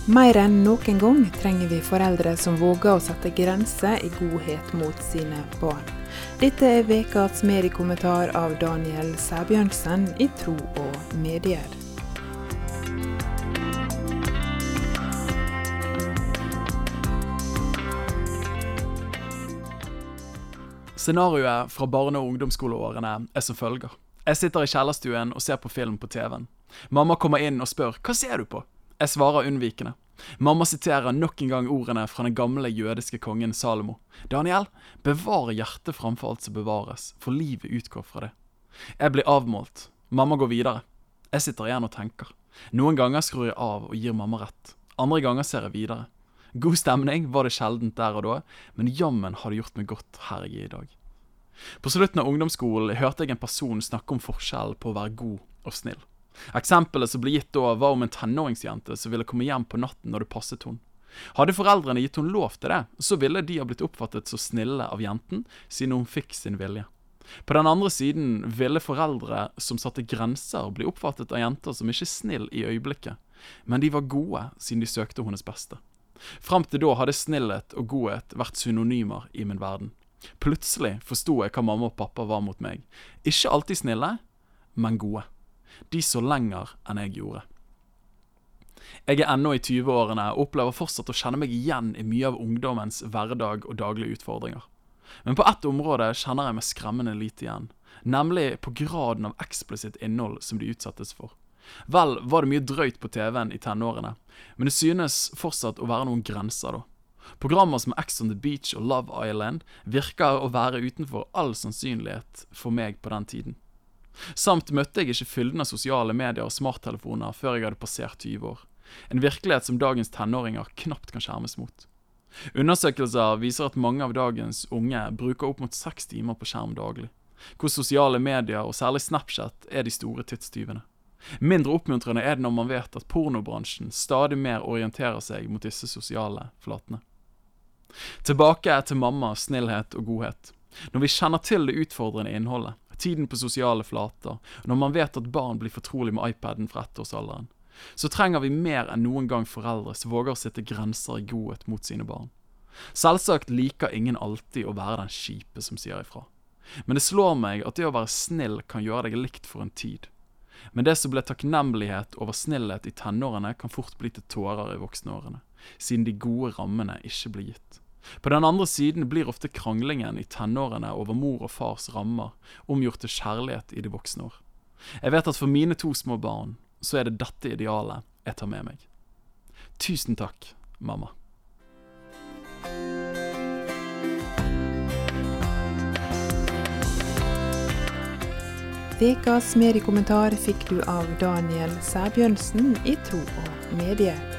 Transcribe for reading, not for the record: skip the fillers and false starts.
Mer enn noen gang trenger vi foreldre som våger å sette grenser i godhet mot sine barn. Dette vekas mediekommentar av Daniel Sæbjørnsen i Tro og Medier. Scenarioet fra barne- og ungdomsskoleårene som følger. Jeg sitter i kjellerstuen og ser på film på TV-en. Mamma kommer inn og spør, hva ser du på? Jeg svarer unnvikende. Mamma siterer nok en gang ordene fra den gamle jødiske kongen Salomo. Daniel, bevare hjertet framfor alt som bevares, for livet utgår fra det. Jeg blir avmålt. Mamma går videre. Jeg sitter igjen og tenker. Noen ganger skrur jeg av og gir mamma rett. Andre ganger ser jeg videre. God stemning var det sjeldent der og da, men jammen har det gjort meg godt her jeg er i dag. På slutten av ungdomsskolen hørte jeg en person snakke om forskjellen på å være god og snill. Eksempelet som ble gitt da var om en tenåringsjente som ville komme hjem på natten når det passet hun. Hadde foreldrene gitt hun lov til det, så ville de ha blitt oppfattet så snille av jenten, siden hun fikk sin vilje. På den andre siden ville foreldre som satte grenser bli oppfattet av jenter som ikke snill i øyeblikket, men de var gode siden de søkte hennes beste. Frem til da hadde snillhet og godhet vært synonymer i min verden. Plutselig forstod jeg hva mamma og pappa var mot meg. Ikke alltid snille, men gode. De så lenger enn jeg gjorde. Jeg er ennå i 20-årene og opplever fortsatt å kjenne meg igjen i mye av ungdommens hverdag og daglige utfordringer. Men på ett område kjenner jeg meg skremmende lite igjen, nemlig på graden av eksplisitt innhold som de utsettes for. Vel var det mye drøyt på TV-en i tenårene, men det synes fortsatt å være noen grenser da. Programmer som Ex on the Beach og Love Island virker å være utenfor all sannsynlighet for meg på den tiden. Samt møtte jeg ikke fylden av sosiale medier og smarttelefoner før jeg hadde passert 20 år. En virkelighet som dagens tenåringer knapt kan skjermes mot. Undersøkelser viser at mange av dagens unge bruker opp mot 6 timer på skjerm daglig, hvor sosiale medier og særlig Snapchat er de store tidstyvene. Mindre oppmuntrende er det når man vet at pornobransjen stadig mer orienterer seg mot disse sosiale flatene. Tilbake til mamma, snillhet og godhet. Når vi kjenner til det utfordrende innholdet, tiden på sosiale flater, og når man vet at barn blir fortrolig med iPaden fra 1-årsalderen, så trenger vi mer enn noen gang foreldre som våger å sette grenser i godhet mot sine barn. Selvsagt liker ingen alltid å være den kjipe som sier ifra. Men det slår meg at det å være snill kan gjøre deg likt for en tid. Men det som ble takknemlighet over snillhet i tenårene kan fort bli til tårer i voksenårene, siden de gode rammene ikke blir gitt. På den andre siden blir ofte kranglingen i tenårene over mor og fars rammer omgjort til kjærlighet i de voksne år. Jeg vet at for mine 2 små barn, så er det dette idealet jeg tar med meg. Tusen takk, mamma. Vekas mediekommentar fikk du av Daniel Sæbjørnsen i Tro og Medier.